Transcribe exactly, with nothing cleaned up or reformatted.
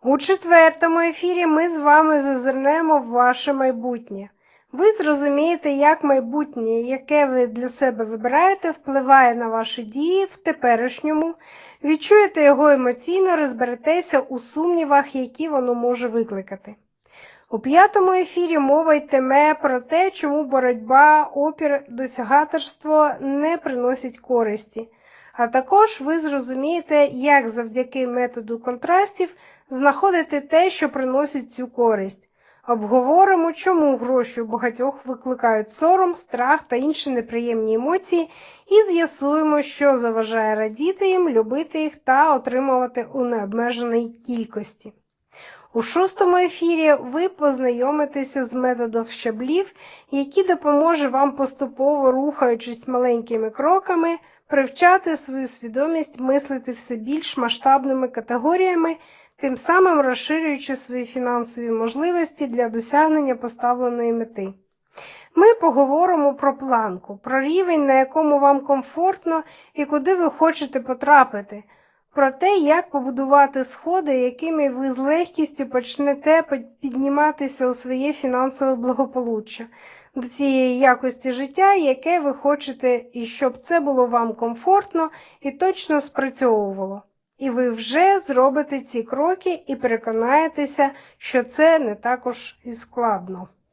У четвертому ефірі ми з вами зазирнемо в ваше майбутнє. Ви зрозумієте, як майбутнє, яке ви для себе вибираєте, впливає на ваші дії в теперішньому, відчуєте його емоційно, розберетеся у сумнівах, які воно може викликати. У п'ятому ефірі мова йтиме про те, чому боротьба, опір, досягаторство не приносять користі. А також ви зрозумієте, як завдяки методу контрастів знаходити те, що приносить цю користь. Обговоримо, чому гроші у багатьох викликають сором, страх та інші неприємні емоції, і з'ясуємо, що заважає радіти їм, любити їх та отримувати у необмеженій кількості. У шостому ефірі ви познайомитеся з методом щаблів, який допоможе вам поступово, рухаючись маленькими кроками, привчати свою свідомість мислити все більш масштабними категоріями, тим самим розширюючи свої фінансові можливості для досягнення поставленої мети. Ми поговоримо про планку, про рівень, на якому вам комфортно і куди ви хочете потрапити, про те, як побудувати сходи, якими ви з легкістю почнете підніматися у своє фінансове благополуччя, до цієї якості життя, яке ви хочете, і щоб це було вам комфортно і точно спрацьовувало. І ви вже зробите ці кроки і переконаєтеся, що це не також і складно.